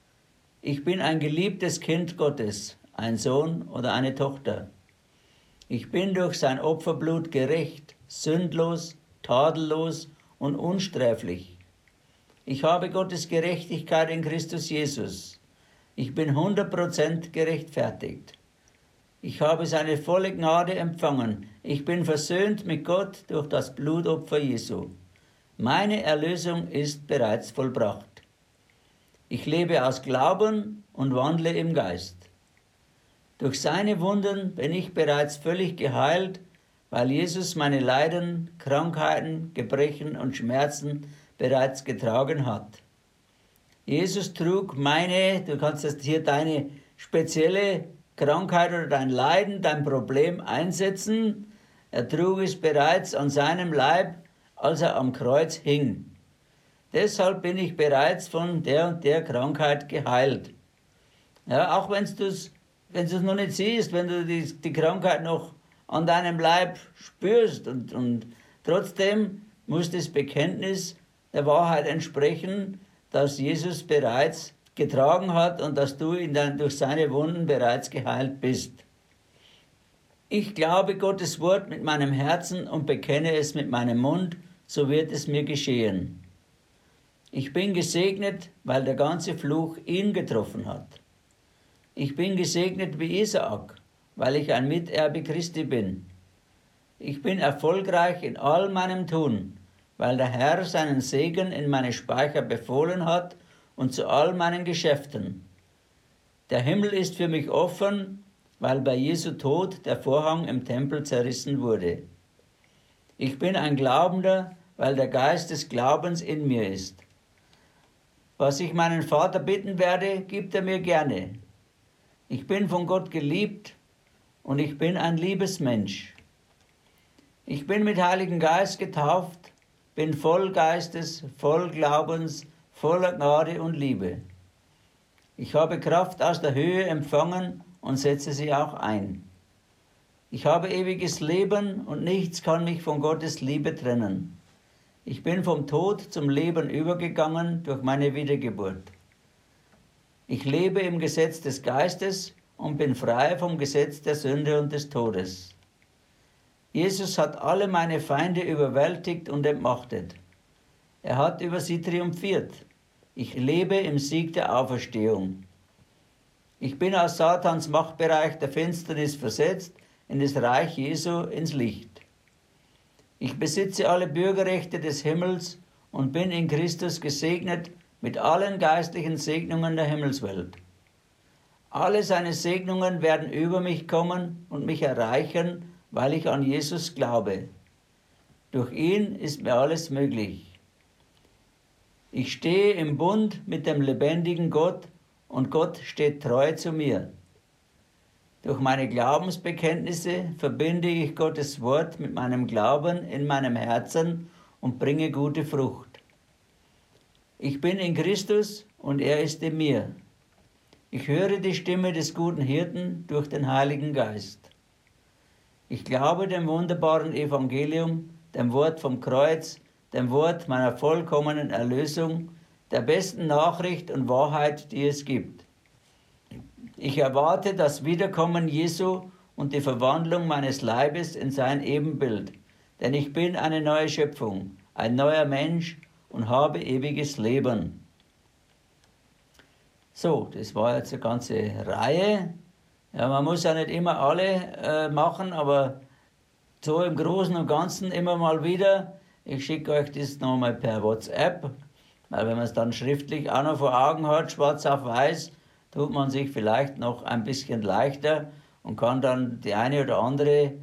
Ich bin ein geliebtes Kind Gottes, ein Sohn oder eine Tochter. Ich bin durch sein Opferblut gerecht, sündlos, tadellos und unsträflich. Ich habe Gottes Gerechtigkeit in Christus Jesus. Ich bin 100% gerechtfertigt. Ich habe seine volle Gnade empfangen. Ich bin versöhnt mit Gott durch das Blutopfer Jesu. Meine Erlösung ist bereits vollbracht. Ich lebe aus Glauben und wandle im Geist. Durch seine Wunden bin ich bereits völlig geheilt, weil Jesus meine Leiden, Krankheiten, Gebrechen und Schmerzen bereits getragen hat. Jesus trug du kannst jetzt hier deine spezielle Krankheit oder dein Leiden, dein Problem einsetzen. Er trug es bereits an seinem Leib, als er am Kreuz hing. Deshalb bin ich bereits von der und der Krankheit geheilt. Ja, auch wenn du es noch nicht siehst, wenn du die Krankheit noch an deinem Leib spürst und trotzdem muss das Bekenntnis der Wahrheit entsprechen, dass Jesus bereits getragen hat und dass du durch seine Wunden bereits geheilt bist. Ich glaube Gottes Wort mit meinem Herzen und bekenne es mit meinem Mund, so wird es mir geschehen. Ich bin gesegnet, weil der ganze Fluch ihn getroffen hat. Ich bin gesegnet wie Isaak, weil ich ein Miterbe Christi bin. Ich bin erfolgreich in all meinem Tun, weil der Herr seinen Segen in meine Speicher befohlen hat und zu all meinen Geschäften. Der Himmel ist für mich offen, weil bei Jesu Tod der Vorhang im Tempel zerrissen wurde. Ich bin ein Glaubender, weil der Geist des Glaubens in mir ist. Was ich meinen Vater bitten werde, gibt er mir gerne. Ich bin von Gott geliebt und ich bin ein Liebesmensch. Ich bin mit Heiligen Geist getauft, bin voll Geistes, voll Glaubens, voller Gnade und Liebe. Ich habe Kraft aus der Höhe empfangen und setze sie auch ein. Ich habe ewiges Leben und nichts kann mich von Gottes Liebe trennen. Ich bin vom Tod zum Leben übergegangen durch meine Wiedergeburt. Ich lebe im Gesetz des Geistes und bin frei vom Gesetz der Sünde und des Todes. Jesus hat alle meine Feinde überwältigt und entmachtet. Er hat über sie triumphiert. Ich lebe im Sieg der Auferstehung. Ich bin aus Satans Machtbereich der Finsternis versetzt in das Reich Jesu ins Licht. Ich besitze alle Bürgerrechte des Himmels und bin in Christus gesegnet mit allen geistlichen Segnungen der Himmelswelt. Alle seine Segnungen werden über mich kommen und mich erreichen, weil ich an Jesus glaube. Durch ihn ist mir alles möglich. Ich stehe im Bund mit dem lebendigen Gott und Gott steht treu zu mir. Durch meine Glaubensbekenntnisse verbinde ich Gottes Wort mit meinem Glauben in meinem Herzen und bringe gute Frucht. Ich bin in Christus und er ist in mir. Ich höre die Stimme des guten Hirten durch den Heiligen Geist. Ich glaube dem wunderbaren Evangelium, dem Wort vom Kreuz, dem Wort meiner vollkommenen Erlösung, der besten Nachricht und Wahrheit, die es gibt. Ich erwarte das Wiederkommen Jesu und die Verwandlung meines Leibes in sein Ebenbild. Denn ich bin eine neue Schöpfung, ein neuer Mensch und habe ewiges Leben. So, das war jetzt eine ganze Reihe. Ja, man muss ja nicht immer alle machen, aber so im Großen und Ganzen immer mal wieder. Ich schicke euch das nochmal per WhatsApp, weil wenn man es dann schriftlich auch noch vor Augen hat, schwarz auf weiß, tut man sich vielleicht noch ein bisschen leichter und kann dann die eine oder andere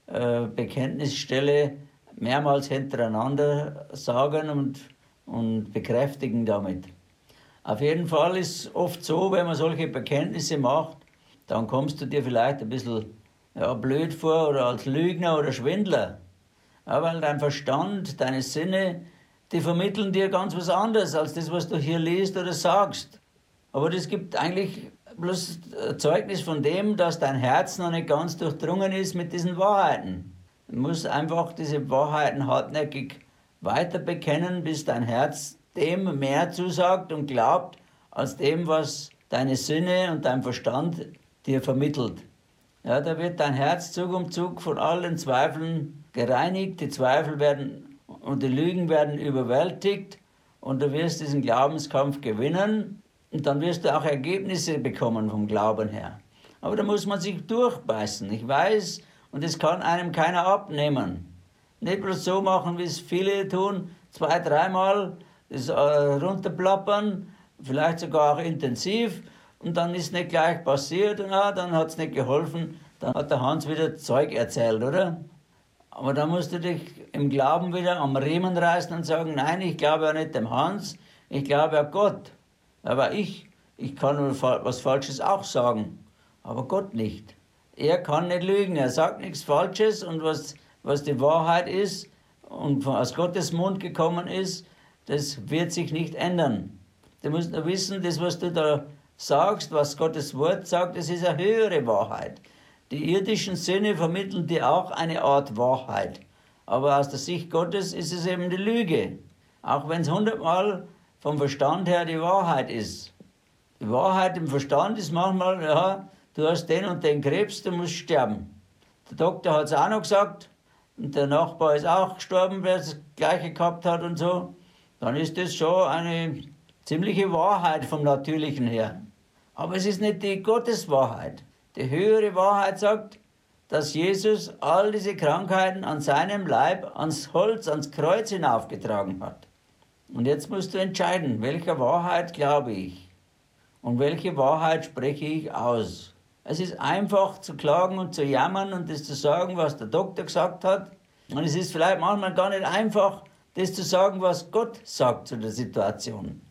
Bekenntnisstelle mehrmals hintereinander sagen und bekräftigen damit. Auf jeden Fall ist es oft so, wenn man solche Bekenntnisse macht, dann kommst du dir vielleicht ein bisschen blöd vor oder als Lügner oder Schwindler. Ja, weil dein Verstand, deine Sinne, die vermitteln dir ganz was anderes als das, was du hier liest oder sagst. Aber das gibt eigentlich bloß Zeugnis von dem, dass dein Herz noch nicht ganz durchdrungen ist mit diesen Wahrheiten. Du musst einfach diese Wahrheiten hartnäckig weiter bekennen, bis dein Herz dem mehr zusagt und glaubt, als dem, was deine Sinne und dein Verstand dir vermittelt. Ja, da wird dein Herz Zug um Zug von allen Zweifeln gereinigt, die Zweifel werden und die Lügen werden überwältigt und du wirst diesen Glaubenskampf gewinnen und dann wirst du auch Ergebnisse bekommen vom Glauben her. Aber da muss man sich durchbeißen, ich weiß, und das kann einem keiner abnehmen. Nicht bloß so machen, wie es viele tun, 2-, 3-mal das runterplappern, vielleicht sogar auch intensiv, und dann ist nicht gleich passiert und dann hat es nicht geholfen, dann hat der Hans wieder Zeug erzählt, oder? Aber da musst du dich im Glauben wieder am Riemen reißen und sagen, nein, ich glaube ja nicht dem Hans, ich glaube ja Gott. Aber ich kann was Falsches auch sagen, aber Gott nicht. Er kann nicht lügen, er sagt nichts Falsches und was die Wahrheit ist und aus Gottes Mund gekommen ist, das wird sich nicht ändern. Du musst nur wissen, das, was du da sagst, was Gottes Wort sagt, das ist eine höhere Wahrheit. Die irdischen Sinne vermitteln dir auch eine Art Wahrheit. Aber aus der Sicht Gottes ist es eben die Lüge. Auch wenn es 100-mal vom Verstand her die Wahrheit ist. Die Wahrheit im Verstand ist manchmal, ja, du hast den und den Krebs, du musst sterben. Der Doktor hat es auch noch gesagt und der Nachbar ist auch gestorben, wer das Gleiche gehabt hat und so. Dann ist das schon eine ziemliche Wahrheit vom Natürlichen her. Aber es ist nicht die Gotteswahrheit. Die höhere Wahrheit sagt, dass Jesus all diese Krankheiten an seinem Leib, ans Holz, ans Kreuz hinaufgetragen hat. Und jetzt musst du entscheiden, welcher Wahrheit glaube ich und welche Wahrheit spreche ich aus. Es ist einfach zu klagen und zu jammern und das zu sagen, was der Doktor gesagt hat. Und es ist vielleicht manchmal gar nicht einfach, das zu sagen, was Gott sagt zu der Situation.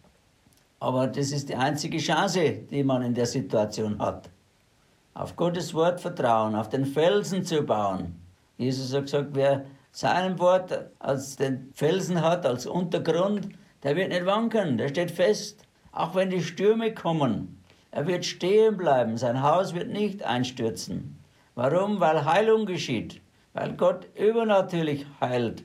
Aber das ist die einzige Chance, die man in der Situation hat. Auf Gottes Wort vertrauen, auf den Felsen zu bauen. Jesus hat gesagt, wer seinem Wort als den Felsen hat, als Untergrund, der wird nicht wanken, der steht fest. Auch wenn die Stürme kommen, er wird stehen bleiben, sein Haus wird nicht einstürzen. Warum? Weil Heilung geschieht, weil Gott übernatürlich heilt.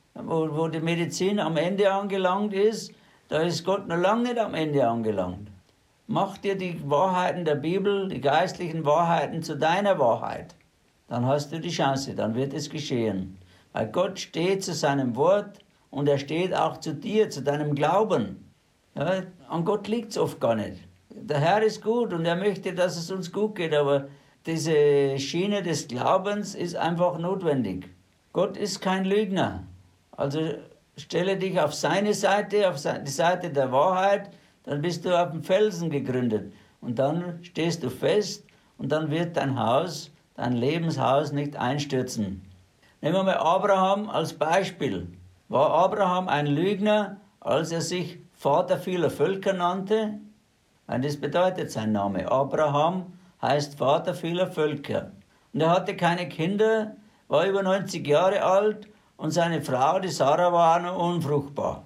Wo die Medizin am Ende angelangt ist, da ist Gott noch lange nicht am Ende angelangt. Mach dir die Wahrheiten der Bibel, die geistlichen Wahrheiten zu deiner Wahrheit. Dann hast du die Chance, dann wird es geschehen. Weil Gott steht zu seinem Wort und er steht auch zu dir, zu deinem Glauben. Ja, an Gott liegt es oft gar nicht. Der Herr ist gut und er möchte, dass es uns gut geht, aber diese Schiene des Glaubens ist einfach notwendig. Gott ist kein Lügner. Also stelle dich auf seine Seite, auf die Seite der Wahrheit, dann bist du auf dem Felsen gegründet. Und dann stehst du fest und dann wird dein Haus, dein Lebenshaus nicht einstürzen. Nehmen wir mal Abraham als Beispiel. War Abraham ein Lügner, als er sich Vater vieler Völker nannte? Und das bedeutet sein Name. Abraham heißt Vater vieler Völker. Und er hatte keine Kinder, war über 90 Jahre alt und seine Frau, die Sarah, war auch noch unfruchtbar.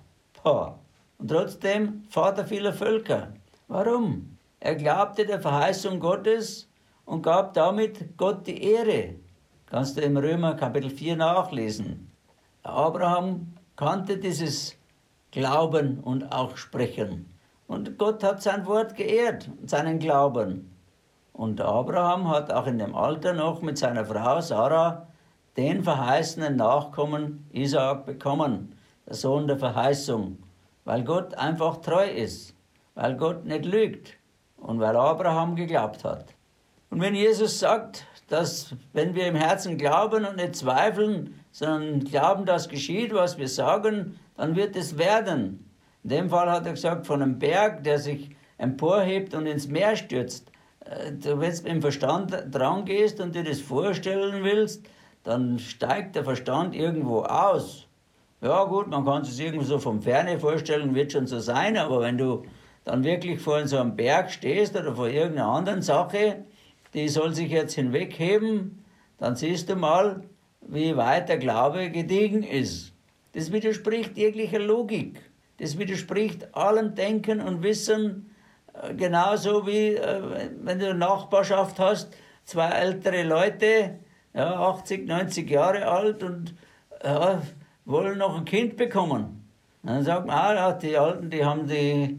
Und trotzdem Vater vieler Völker. Warum? Er glaubte der Verheißung Gottes und gab damit Gott die Ehre. Kannst du im Römer Kapitel 4 nachlesen. Abraham kannte dieses Glauben und auch Sprechen. Und Gott hat sein Wort geehrt, seinen Glauben. Und Abraham hat auch in dem Alter noch mit seiner Frau Sarah den verheißenen Nachkommen Isaak bekommen, der Sohn der Verheißung, weil Gott einfach treu ist, weil Gott nicht lügt und weil Abraham geglaubt hat. Und wenn Jesus sagt, dass wenn wir im Herzen glauben und nicht zweifeln, sondern glauben, dass geschieht, was wir sagen, dann wird es werden. In dem Fall hat er gesagt, von einem Berg, der sich emporhebt und ins Meer stürzt. Du, wenn du im Verstand dran gehst und dir das vorstellen willst, dann steigt der Verstand irgendwo aus. Ja gut, man kann es irgendwie so vom Ferne vorstellen, wird schon so sein, aber wenn du dann wirklich vor so einem Berg stehst oder vor irgendeiner anderen Sache, die soll sich jetzt hinwegheben, dann siehst du mal, wie weit der Glaube gediegen ist. Das widerspricht jeglicher Logik. Das widerspricht allem Denken und Wissen, genauso wie wenn du eine Nachbarschaft hast, zwei ältere Leute, ja, 80, 90 Jahre alt und wollen noch ein Kind bekommen. Dann sagt man, die Alten, die haben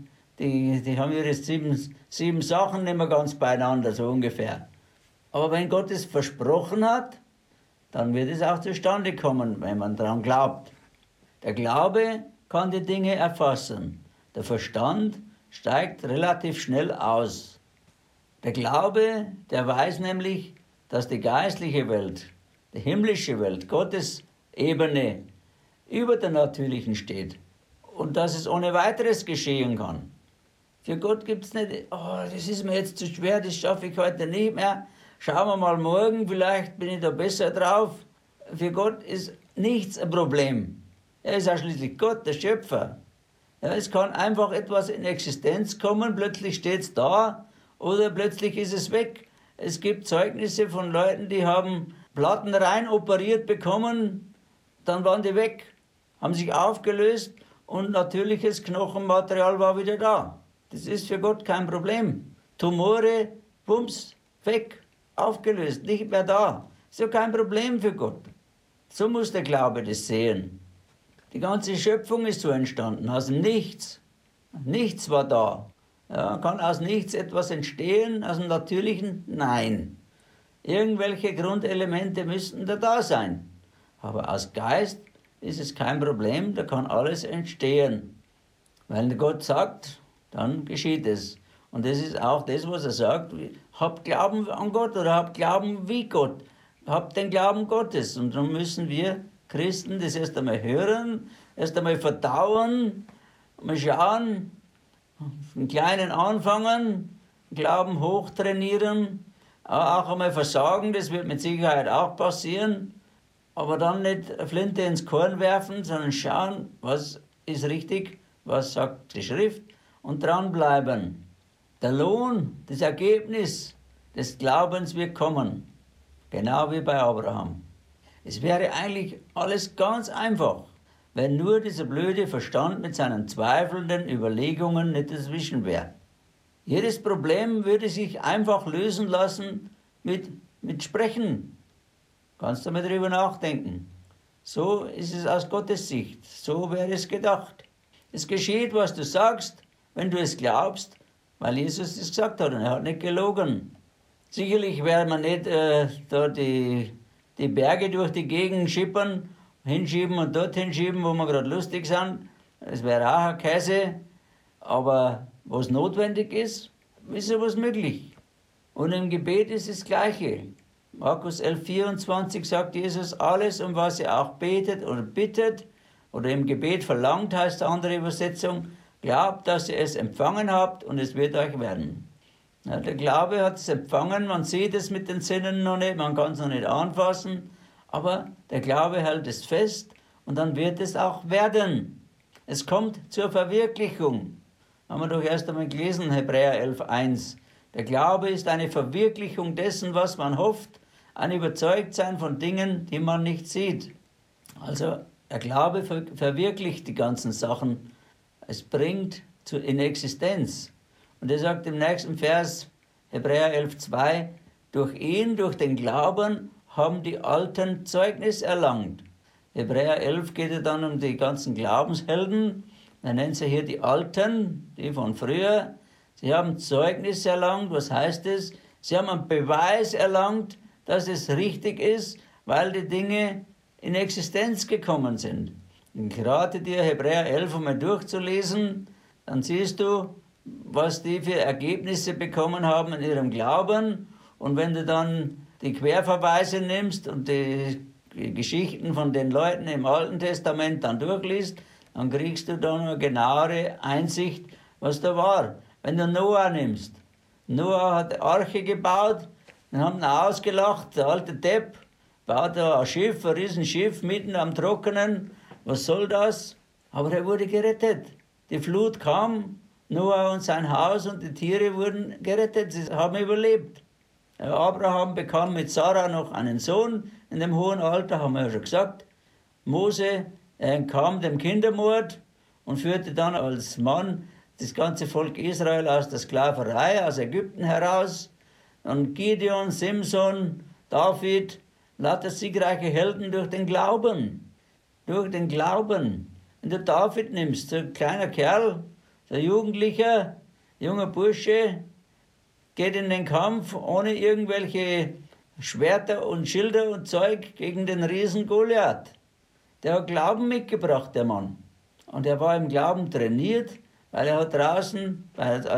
ihre sieben Sachen nicht mehr ganz beieinander, so ungefähr. Aber wenn Gott es versprochen hat, dann wird es auch zustande kommen, wenn man daran glaubt. Der Glaube kann die Dinge erfassen. Der Verstand steigt relativ schnell aus. Der Glaube, der weiß nämlich, dass die geistliche Welt, die himmlische Welt, Gottes Ebene über der natürlichen steht und dass es ohne weiteres geschehen kann. Für Gott gibt es nicht, das ist mir jetzt zu schwer, das schaffe ich heute nicht mehr. Schauen wir mal morgen, vielleicht bin ich da besser drauf. Für Gott ist nichts ein Problem. Er ist ja schließlich Gott, der Schöpfer. Ja, es kann einfach etwas in Existenz kommen, plötzlich steht es da oder plötzlich ist es weg. Es gibt Zeugnisse von Leuten, die haben Platten rein operiert bekommen, dann waren die weg, haben sich aufgelöst und natürliches Knochenmaterial war wieder da. Das ist für Gott kein Problem. Tumore, bums, weg, aufgelöst, nicht mehr da. Ist ja kein Problem für Gott. So muss der Glaube das sehen. Die ganze Schöpfung ist so entstanden, aus dem Nichts. Nichts war da. Ja, kann aus nichts etwas entstehen, aus dem Natürlichen? Nein. Irgendwelche Grundelemente müssten da sein. Aber aus Geist ist es kein Problem, da kann alles entstehen. Wenn Gott sagt, dann geschieht es. Und das ist auch das, was er sagt, habt Glauben an Gott oder habt Glauben wie Gott. Habt den Glauben Gottes. Und darum müssen wir Christen das erst einmal hören, erst einmal verdauen, mal schauen, einen kleinen anfangen, Glauben hochtrainieren, auch einmal versagen, das wird mit Sicherheit auch passieren, aber dann nicht Flinte ins Korn werfen, sondern schauen, was ist richtig, was sagt die Schrift und dranbleiben. Der Lohn, das Ergebnis des Glaubens wird kommen, genau wie bei Abraham. Es wäre eigentlich alles ganz einfach, wenn nur dieser blöde Verstand mit seinen zweifelnden Überlegungen nicht dazwischen wäre. Jedes Problem würde sich einfach lösen lassen mit Sprechen. Kannst du mal drüber nachdenken. So ist es aus Gottes Sicht. So wäre es gedacht. Es geschieht, was du sagst, wenn du es glaubst, weil Jesus es gesagt hat und er hat nicht gelogen. Sicherlich werden wir nicht da die Berge durch die Gegend schippern, hinschieben und dorthin schieben, wo wir gerade lustig sind. Das wäre auch ein Käse. Aber was notwendig ist sowas möglich. Und im Gebet ist das Gleiche. Markus 11,24 sagt Jesus, alles, um was ihr auch betet oder bittet oder im Gebet verlangt, heißt eine andere Übersetzung, glaubt, dass ihr es empfangen habt und es wird euch werden. Ja, der Glaube hat es empfangen, man sieht es mit den Sinnen noch nicht, man kann es noch nicht anfassen, aber der Glaube hält es fest und dann wird es auch werden. Es kommt zur Verwirklichung. Haben wir doch erst einmal gelesen, Hebräer 11,1. Der Glaube ist eine Verwirklichung dessen, was man hofft, ein Überzeugtsein von Dingen, die man nicht sieht. Also der Glaube verwirklicht die ganzen Sachen. Es bringt in Existenz. Und er sagt im nächsten Vers, Hebräer 11,2, durch ihn, durch den Glauben, haben die Alten Zeugnis erlangt. Hebräer 11 geht es dann um die ganzen Glaubenshelden. Er nennt sie hier die Alten, die von früher. Sie haben Zeugnis erlangt. Was heißt es? Sie haben einen Beweis erlangt, dass es richtig ist, weil die Dinge in Existenz gekommen sind. Ich rate dir, Hebräer 11 einmal durchzulesen, dann siehst du, was die für Ergebnisse bekommen haben in ihrem Glauben. Und wenn du dann die Querverweise nimmst und die Geschichten von den Leuten im Alten Testament dann durchliest, dann kriegst du da eine genauere Einsicht, was da war. Wenn du Noah nimmst, Noah hat die Arche gebaut, dann haben ihn ausgelacht, der alte Depp, baut da ein Schiff, ein Riesenschiff mitten am Trockenen, was soll das? Aber er wurde gerettet. Die Flut kam, Noah und sein Haus und die Tiere wurden gerettet, sie haben überlebt. Abraham bekam mit Sarah noch einen Sohn in dem hohen Alter, haben wir ja schon gesagt. Mose entkam dem Kindermord und führte dann als Mann das ganze Volk Israel aus der Sklaverei, aus Ägypten heraus. Und Gideon, Simson, David, lauter siegreiche Helden durch den Glauben. Durch den Glauben. Wenn du David nimmst, so ein kleiner Kerl, so ein Jugendlicher, junger Bursche, geht in den Kampf ohne irgendwelche Schwerter und Schilder und Zeug gegen den Riesen Goliath. Der hat Glauben mitgebracht, der Mann. Und er war im Glauben trainiert, weil er hat draußen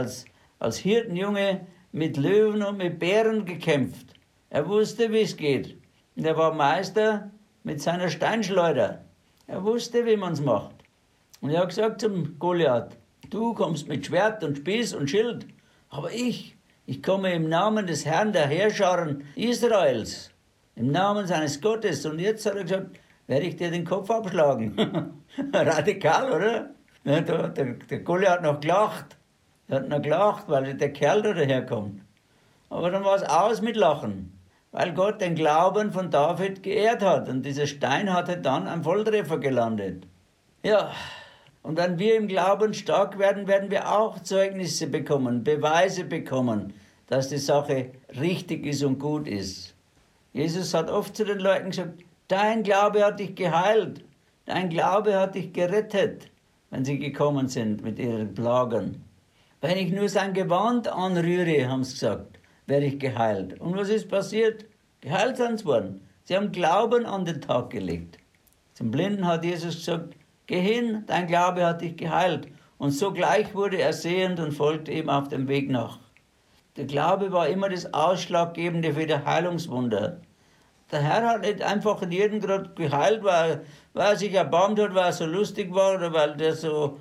als Hirtenjunge mit Löwen und mit Bären gekämpft. Er wusste, wie es geht. Und er war Meister mit seiner Steinschleuder. Er wusste, wie man es macht. Und er hat gesagt zum Goliath, du kommst mit Schwert und Spieß und Schild, aber ich komme im Namen des Herrn der Heerscharen Israels, im Namen seines Gottes. Und jetzt hat er gesagt, werde ich dir den Kopf abschlagen. Radikal, oder? Ja, der Goliath hat noch gelacht. Er hat noch gelacht, weil der Kerl da daherkommt. Aber dann war es aus mit Lachen, weil Gott den Glauben von David geehrt hat. Und dieser Stein hatte dann am Volltreffer gelandet. Ja, und wenn wir im Glauben stark werden, werden wir auch Zeugnisse bekommen, Beweise bekommen, dass die Sache richtig ist und gut ist. Jesus hat oft zu den Leuten gesagt, dein Glaube hat dich geheilt, dein Glaube hat dich gerettet, wenn sie gekommen sind mit ihren Plagen. Wenn ich nur sein Gewand anrühre, haben sie gesagt, werde ich geheilt. Und was ist passiert? Geheilt sind sie worden. Sie haben Glauben an den Tag gelegt. Zum Blinden hat Jesus gesagt, geh hin, dein Glaube hat dich geheilt. Und sogleich wurde er sehend und folgte ihm auf dem Weg nach. Der Glaube war immer das Ausschlaggebende für das Heilungswunder. Der Herr hat nicht einfach jeden gerade geheilt, weil er sich erbarmt hat, weil er so lustig war oder weil der so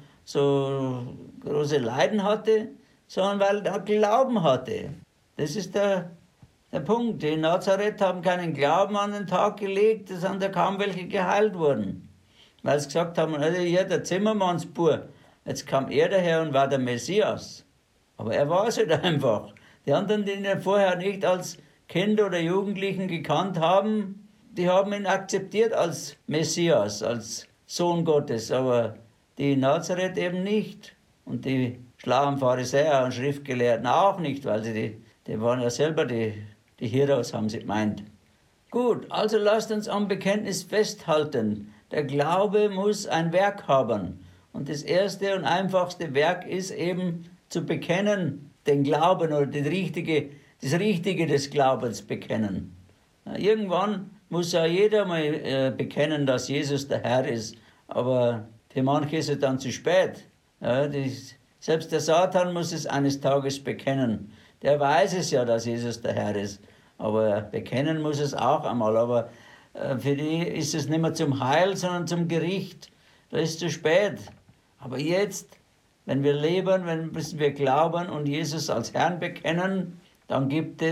große Leiden hatte, sondern weil er Glauben hatte. Das ist der Punkt. Die in Nazareth haben keinen Glauben an den Tag gelegt, sondern da kaum welche geheilt wurden. Weil sie gesagt haben, also hier der Zimmermannsbub, jetzt kam er daher und war der Messias. Aber er war es halt einfach. Die anderen, die ihn vorher nicht als Kind oder Jugendlichen gekannt haben, die haben ihn akzeptiert als Messias, als Sohn Gottes, aber die in Nazareth eben nicht. Und die schlauen Pharisäer und Schriftgelehrten auch nicht, weil sie die waren ja selber die Heroes, haben sie gemeint. Gut, also lasst uns am Bekenntnis festhalten. Der Glaube muss ein Werk haben. Und das erste und einfachste Werk ist eben zu bekennen, den Glauben oder das Richtige des Glaubens bekennen. Irgendwann muss ja jeder mal bekennen, dass Jesus der Herr ist. Aber für manche ist es dann zu spät. Ja, selbst der Satan muss es eines Tages bekennen. Der weiß es ja, dass Jesus der Herr ist. Aber bekennen muss es auch einmal. Aber für die ist es nicht mehr zum Heil, sondern zum Gericht. Da ist es zu spät. Aber jetzt, wenn wir leben, müssen wir glauben und Jesus als Herrn bekennen, dann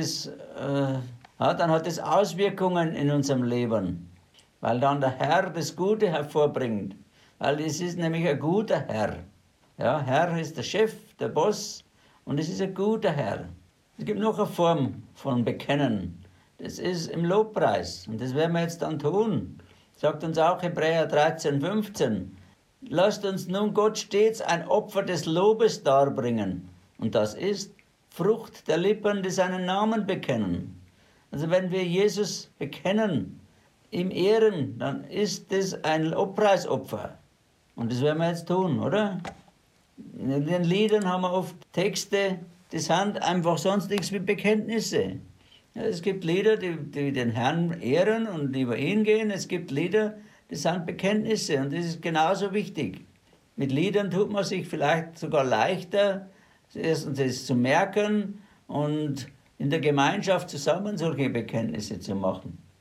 dann hat es Auswirkungen in unserem Leben. Weil dann der Herr das Gute hervorbringt. Weil es ist nämlich ein guter Herr. Ja, Herr ist der Chef, der Boss und es ist ein guter Herr. Es gibt noch eine Form von Bekennen. Das ist im Lobpreis und das werden wir jetzt dann tun. Sagt uns auch Hebräer 13,15. Lasst uns nun Gott stets ein Opfer des Lobes darbringen. Und das ist Frucht der Lippen, die seinen Namen bekennen. Also wenn wir Jesus bekennen, ihm ehren, dann ist das ein Lobpreisopfer. Und das werden wir jetzt tun, oder? In den Liedern haben wir oft Texte, das sind einfach sonst nichts wie Bekenntnisse. Ja, es gibt Lieder, die den Herrn ehren und über ihn gehen. Es gibt Lieder, das sind Bekenntnisse und das ist genauso wichtig. Mit Liedern tut man sich vielleicht sogar leichter, erstens das zu merken und in der Gemeinschaft zusammen solche Bekenntnisse zu machen.